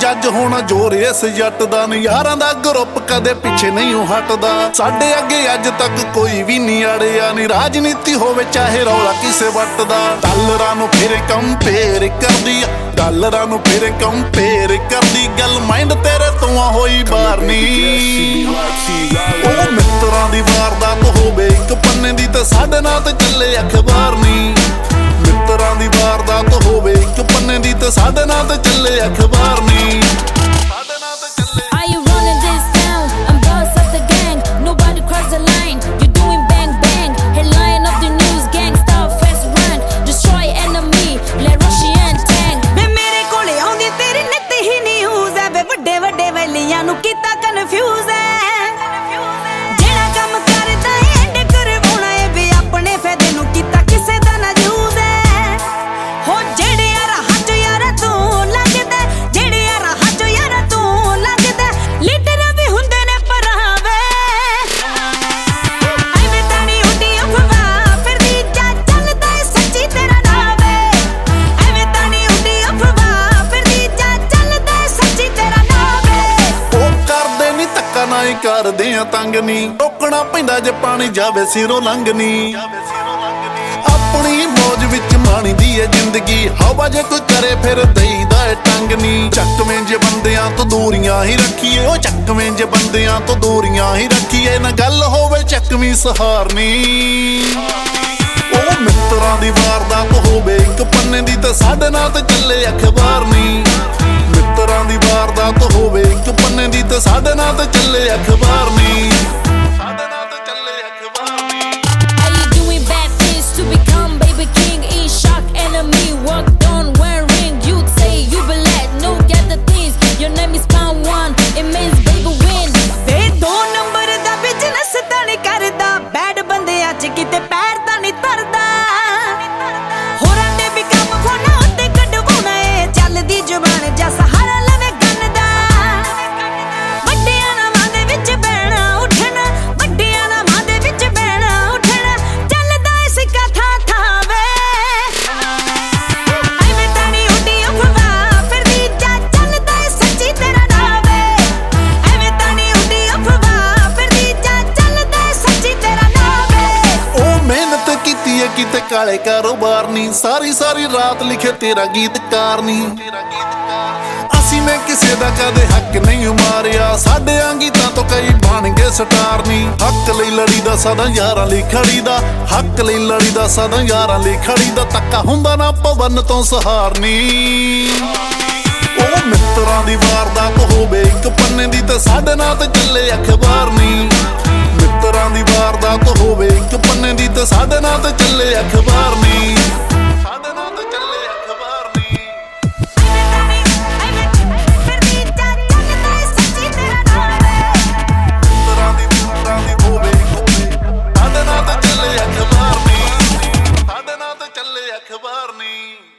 ਜੱਜ ਹੋਣਾ ਜ਼ੋਰ ਇਸ ਜੱਟ ਦਾ ਨੀ। ਯਾਰਾਂ ਦਾ ਗਰੁੱਪ ਕਦੇ ਪਿੱਛੇ ਨਹੀਂ ਹਟਦਾ, ਸਾਡੇ ਅੱਗੇ ਅੱਜ ਤੱਕ ਕੋਈ ਵੀ ਨਹੀਂ ਅੜਿਆ ਨੀ। ਰਾਜਨੀਤੀ ਹੋਵੇ ਚਾਹੇ ਰੌਲਾ ਕਿਸੇ ਵੱਟ ਦਾ, ਡਾਲਰਾਂ ਨੂੰ ਫਿਰ ਕੰਪੇਅਰ ਕਰਦੀ ਆ, ਡਾਲਰਾਂ ਨੂੰ ਫਿਰ ਕੰਪੇਅਰ ਕਰਦੀ। ਗੱਲ ਮਾਈਂਡ ਤੇਰੇ ਤੋਂ ਆ ਹੋਈ ਬਾਹਰ ਨੀ। ਉਹ ਮਿੱਤਰਾਂ ਦੀ ਵਾਰਦਾਤ ਹੋਵੇ ਇੱਕ ਪੰਨੇ ਦੀ ਤੇ ਸਾਡੇ ਨਾਲ ਤੇ ਚੱਲੇ ਅਖਬਾਰ ਨੀ। ਮਿੱਤਰਾਂ ਦੀ ਵਾਰਦਾਤ ਹੋਵੇ ਇੱਕ ਪੰਨੇ ਦੀ ਤੇ ਸਾਡੇ ਨਾਲ ਤੇ ਚੱਲੇ ਅਖਬਾਰ ਨੀ। ਨੂੰ ਕੀਤਾ ਕਨਫਿਊਜ਼ ਹੈ, ਜਿਹੜਾ ਕੰਮ ਕਰਦਾ ਐਂਡ ਕਰਵਾਉਣਾ ਏ ਵੀ ਆਪਣੇ ਫਾਇਦੇ ਨੂੰ ਕੀਤਾ ਕਿਸੇ ਦਾ ਨਾ ਯੂਜ਼ ਹੈ। ਹੋ ਜਿਹੜੇ ਰਾਹਾਂ ਚੋਂ ਯਾਰਾ ਤੂੰ ਲੱਗਦਾ, ਜਿਹੜੇ ਰਾਹਾਂ ਚੋਂ ਯਾਰਾ ਤੂੰ ਲੱਗਦਾ, ਲੀਡਰ ਵੀ ਹੁੰਦੇ ਨੇ ਪਰਾਵੇ। ਐਵੇਂ ਤਾਂ ਨਹੀਂ ਉੱਡੀ ਅਫਵਾਹ ਫਿਰਦੀ ਜਾ ਚੱਲਦਾ ਏ ਸੱਚੀ ਤੇਰਾ ਨਾਮ ਏ। ਐਵੇਂ ਤਾਂ ਨਹੀਂ ਉੱਡੀ ਅਫਵਾਹ ਫਿਰਦੀ ਜਾ ਚੱਲਦਾ ਏ ਸੱਚੀ ਤੇਰਾ ਨਾਮ ਏ। ਨਾ ਹੀ ਕਰਦੇ ਆ ਤੰਗ ਨੀ, ਰੋਕਣਾ ਪੈਂਦਾ ਜੇ ਪਾਣੀ ਜਾਵੇ ਸਿਰੋਂ ਲੰਘ ਨੀ। ਆਪਣੀ ਮੌਜ ਵਿੱਚ ਮਾਣੀਦੀ ਏ ਜ਼ਿੰਦਗੀ, ਹਵਾ ਜੇ ਕੋਈ ਕਰੇ ਫਿਰ ਦਈਦਾ ਏ ਟੰਗ ਨੀ। ਚੱਕਵੇਂ ਜੇ ਬੰਦਿਆਂ ਤੋਂ ਦੂਰੀਆਂ ਹੀ ਰੱਖੀਏ, ਉਹ ਚੱਕਵੇਂ ਜੇ ਬੰਦਿਆਂ ਤੋਂ ਦੂਰੀਆਂ ਹੀ ਰੱਖੀਏ। ਨਾ ਗੱਲ ਹੋਵੇ ਚੱਕਵੀਂ ਸਹਾਰਨੀ। ਉਹ ਮਿੱਤਰਾਂ ਦੀ ਵਾਰਦਾਤ ਹੋਵੇ ਇੱਕ ਪੰਨੇ ਦੀ ਤੇ ਸਾਡੇ ਨਾਲ ਤੇ ਚੱਲੇ ਅਖਬਾਰ ਨੀ। ਮਿੱਤਰਾਂ ਦੀ ਵਾਰਦਾਤ ਹੋਵੇ ਇੱਕ ਪੰਨੇ ਦੀ ਤੇ ਸਾਡੇ ਨਾਲ ਤੇ ਚੱਲੇ ਅਖਬਾਰ ਨੀ। ਸਾਡੇ ਨਾਲ ਤੇ ਚੱਲੇ ਅਖਬਾਰ ਨੀ। Are you doing bad things to become baby king? In shock enemy worked on one ring. You'd say you believe no get the things. Your name is pound one, it means baby win. ਵੇ 2 number ਦਾ business ਤਾਂ ਨਹੀਂ ਕਰਦਾ, bed ਬੰਦਿਆਂ 'ਚ ਕਿਤੇ ਪੈਰ ਤਾਂ ਨਹੀਂ ਧਰਦਾ। ਹੋਰਾਂ ਦੇ ਵੀ ਕੰਮ ਫੋਨਾਂ ਉੱਤੇ ਕਢਵਾਉਣਾ ਏ, ਚੱਲਦੀ ਜ਼ੁਬਾਨ ਜਾਂ ਸਹਾਰਾ ਲਵੇ ਗੰਨ ਦਾ। ਵੱਡਿਆਂ ਨਾਮਾਂ ਦੇ ਵਿੱਚ ਬਹਿਣਾ ਉੱਠਣਾ, ਵੱਡਿਆਂ ਨਾਮਾਂ ਦੇ ਵਿੱਚ ਬਹਿਣਾ ਉੱਠਣਾ, ਚੱਲਦਾ ਏ ਸਿੱਕਾ ਥਾਂ ਥਾਂ ਵੇ। ਐਵੇਂ ਤਾਂ ਨਹੀਂ ਉੱਡੀ ਅਫਵਾਹ ਫਿਰਦੀ ਜਾ ਚੱਲਦਾ ਏ ਸੱਚੀ ਤੇਰਾ ਨਾਮ ਏ। ਐਵੇਂ ਤਾਂ ਨਹੀਂ ਉੱਡੀ ਅਫਵਾਹ ਫਿਰਦੀ ਜਾ ਚੱਲਦਾ ਏ ਸੱਚੀ ਤੇਰਾ ਨਾਮ ਏ। ਉਹ ਮਿਹਨਤ ਕੀਤੀ ਏ ਕਿਤੇ ਕਾਲੇ ਕਾਰੋਬਾਰ ਨੀ, ਸਾਰੀ ਸਾਰੀ ਰਾਤ ਲਿਖੇ ਤੇਰਾ ਗੀਤਕਾਰ ਨੀ। ਅਸੀਂ ਮੈਂ ਕਿਸੇ ਦਾ ਕਦੇ ਹੱਕ ਨਹੀਂ ਮਾਰਿਆ, ਸਾਡੇ ਗੀਤਾਂ ਤੋਂ ਕਈ ਬਣ ਗਏ ਸਟਾਰ ਨੀ। ਹੱਕ ਲਈ ਲੜੀ ਦਾ ਸਦਾ ਯਾਰਾਂ ਲਈ ਖੜੀ ਦਾ, ਹੱਕ ਲਈ ਲੜੀ ਦਾ ਸਦਾ ਯਾਰਾਂ ਲਈ ਖੜੀ ਦਾ। ਤੱਕਾ ਹੁੰਦਾ ਨਾ ਪਵਨ ਤੋਂ ਸਹਾਰਨੀ। ਉਹ ਮਿੱਤਰਾਂ ਦੀ ਵਾਰਦਾਤ ਹੋਵੇ ਇੱਕ ਪੰਨੇ ਦੀ ਤੇ ਸਾਡੇ ਨਾਲ ਤੇ ਚੱਲੇ ਅਖਬਾਰ ਨੀ। ਮਿੱਤਰਾਂ ਦੀ ਵਾਰਦਾਤ ਹੋਵੇ ਇੱਕ ਪੰਨੇ ਦੀ ਤੇ ਸਾਡੇ ਨਾਲ ਤੇ ਚੱਲੇ ਅਖਬਾਰ ਨੀ। ਸਾਡੇ ਨਾਲ ਤੇ ਚੱਲੇ ਅਖਬਾਰ ਨੀ। ਮਿੱਤਰਾਂ ਦੀ ਹੋਵੇ ਸਾਡੇ ਨਾਲ ਤੇ ਚੱਲੇ ਅਖਬਾਰ ਨੀ, ਸਾਡੇ ਨਾਲ ਤੇ ਚੱਲੇ ਅਖਬਾਰ ਨੀ।